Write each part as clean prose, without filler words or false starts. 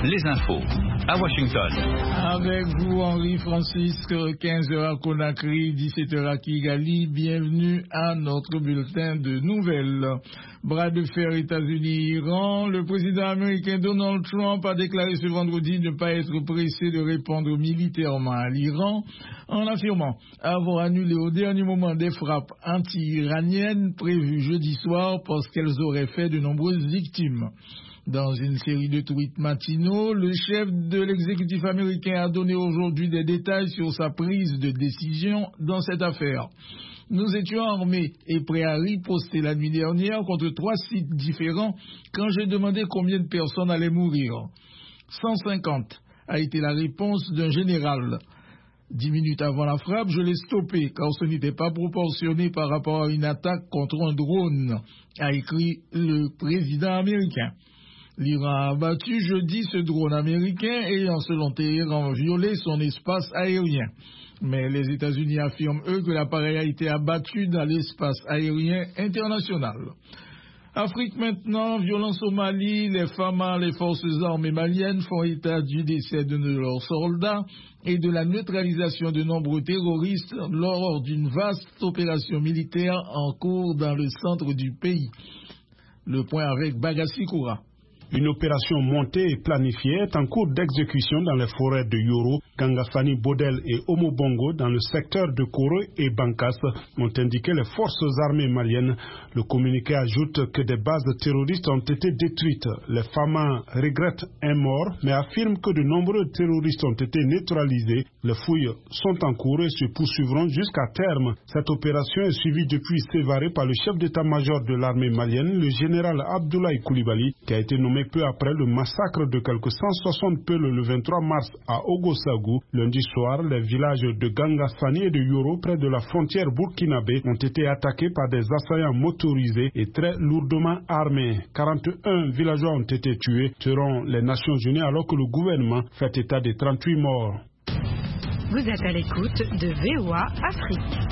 les infos à Washington. Avec vous, Henri Francis, 15h à Conakry, 17h à Kigali. Bienvenue à notre bulletin de nouvelles. Bras de fer États-Unis-Iran. Le président américain Donald Trump a déclaré ce vendredi ne pas être pressé de répondre militairement à l'Iran, en affirmant avoir annulé au dernier moment des frappes anti-iraniennes prévues jeudi soir parce qu'elles auraient fait de nombreuses victimes. Dans une série de tweets matinaux, le chef de l'exécutif américain a donné aujourd'hui des détails sur sa prise de décision dans cette affaire. Nous étions armés et prêts à riposter la nuit dernière contre 3 sites différents quand j'ai demandé combien de personnes allaient mourir. 150 a été la réponse d'un général. 10 minutes avant la frappe, je l'ai stoppé car ce n'était pas proportionné par rapport à une attaque contre un drone, a écrit le président américain. L'Iran a abattu jeudi ce drone américain ayant, selon Téhéran, violé son espace aérien. Mais les États-Unis affirment, eux, que l'appareil a été abattu dans l'espace aérien international. Afrique maintenant, violence au Mali, les FAMA, les forces armées maliennes font état du décès de leurs soldats et de la neutralisation de nombreux terroristes lors d'une vaste opération militaire en cours dans le centre du pays. Le point avec Bagassi Koura. Une opération montée et planifiée est en cours d'exécution dans les forêts de Yoro, Gangafani, Bodel et Omobongo dans le secteur de Koro et Bankas, ont indiqué les forces armées maliennes. Le communiqué ajoute que des bases terroristes ont été détruites. Les FAMA regrettent un mort, mais affirment que de nombreux terroristes ont été neutralisés. Les fouilles sont en cours et se poursuivront jusqu'à terme. Cette opération est suivie depuis Sévaré par le chef d'état-major de l'armée malienne, le général Abdoulaye Koulibaly, qui a été nommé peu après le massacre de quelques 160 Peuls le 23 mars à Ogosagou. Lundi soir, les villages de Gangafani et de Yoro, près de la frontière burkinabé, ont été attaqués par des assaillants motorisés et très lourdement armés. 41 villageois ont été tués, selon les Nations Unies, alors que le gouvernement fait état de 38 morts. Vous êtes à l'écoute de VOA Afrique.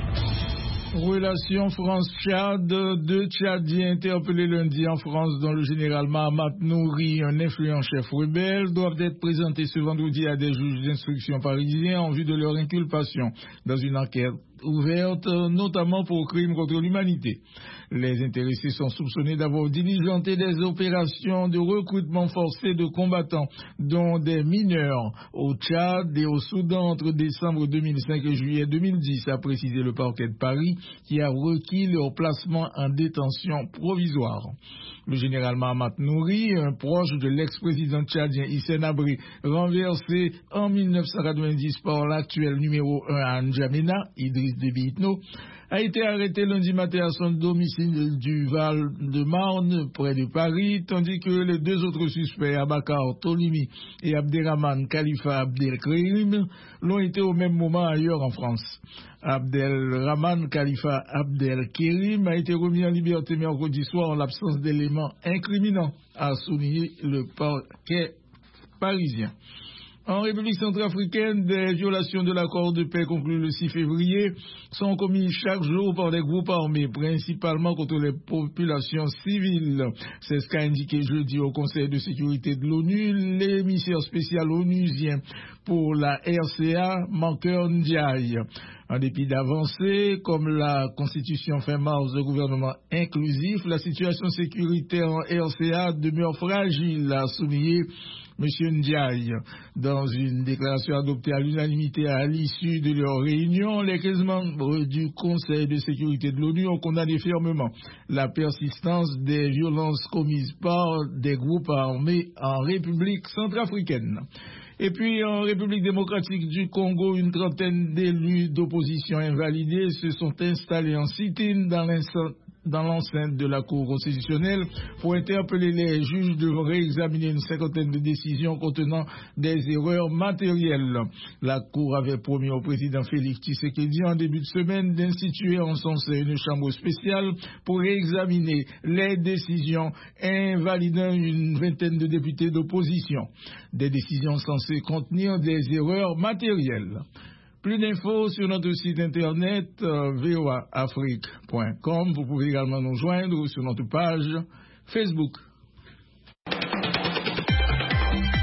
Relation France-Tchad, 2 Tchadiens interpellés lundi en France, dont le général Mahamat Nouri, un influent chef rebelle, doivent être présentés ce vendredi à des juges d'instruction parisiens en vue de leur inculpation dans une enquête ouverte, notamment pour crimes contre l'humanité. Les intéressés sont soupçonnés d'avoir diligenté des opérations de recrutement forcé de combattants, dont des mineurs, au Tchad et au Soudan entre décembre 2005 et juillet 2010, a précisé le parquet de Paris, qui a requis leur placement en détention provisoire. Le général Mahamat Nouri, un proche de l'ex-président tchadien Hissène Habré, renversé en 1990 par l'actuel numéro 1 à N'Djamena, Idriss Déby Itno, a été arrêté lundi matin à son domicile du Val-de-Marne, près de Paris, tandis que les 2 autres suspects, Abakar Tolimi et Abderrahmane Khalifa Abdelkrim, l'ont été au même moment ailleurs en France. Abdelrahmane Khalifa Abdelkerim a été remis en liberté mercredi soir en l'absence d'éléments incriminants, a souligné le parquet parisien. En République centrafricaine, des violations de l'accord de paix conclu le 6 février sont commises chaque jour par des groupes armés, principalement contre les populations civiles. C'est ce qu'a indiqué jeudi au Conseil de sécurité de l'ONU l'émissaire spécial onusien pour la RCA, Mankeur Ndiaye. En dépit d'avancées, comme la constitution fin mars de gouvernement inclusif, la situation sécuritaire en RCA demeure fragile, a souligné M. Ndiaye. Dans une déclaration adoptée à l'unanimité à l'issue de leur réunion, les 15 membres du Conseil de sécurité de l'ONU ont condamné fermement la persistance des violences commises par des groupes armés en République centrafricaine. Et puis, en République démocratique du Congo, une trentaine d'élus d'opposition invalidés se sont installés en sit-in dans l'enceinte de la Cour constitutionnelle pour interpeller les juges de réexaminer une cinquantaine de décisions contenant des erreurs matérielles. La Cour avait promis au président Félix Tshisekedi en début de semaine d'instituer en son sein une chambre spéciale pour réexaminer les décisions invalidant une vingtaine de députés d'opposition. Des décisions censées contenir des erreurs matérielles. Plus d'infos sur notre site internet voaafrique.com. Vous pouvez également nous joindre sur notre page Facebook.